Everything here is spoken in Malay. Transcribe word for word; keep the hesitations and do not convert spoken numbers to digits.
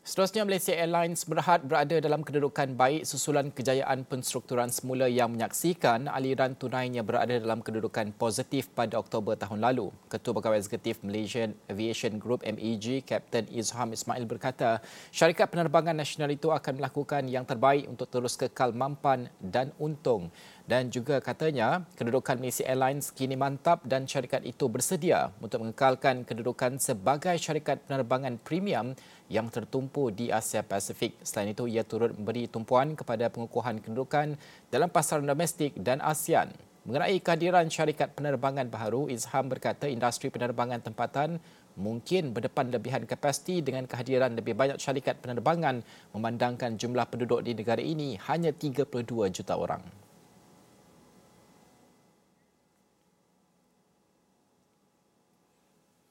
Seterusnya, Malaysia Airlines berhad berada dalam kedudukan baik susulan kejayaan penstrukturan semula yang menyaksikan aliran tunainya berada dalam kedudukan positif pada Oktober tahun lalu. Ketua Pegawai Eksekutif Malaysian Aviation Group M A G, Kapten Izham Ismail berkata, syarikat penerbangan nasional itu akan melakukan yang terbaik untuk terus kekal mampan dan untung. Dan juga katanya, kedudukan Malaysia Airlines kini mantap dan syarikat itu bersedia untuk mengekalkan kedudukan sebagai syarikat penerbangan premium yang tertumpu di Asia Pasifik. Selain itu, ia turut memberi tumpuan kepada pengukuhan kedudukan dalam pasaran domestik dan ASEAN. Mengenai kehadiran syarikat penerbangan baharu, Izham berkata industri penerbangan tempatan mungkin berdepan lebihan kapasiti dengan kehadiran lebih banyak syarikat penerbangan memandangkan jumlah penduduk di negara ini hanya tiga puluh dua juta orang.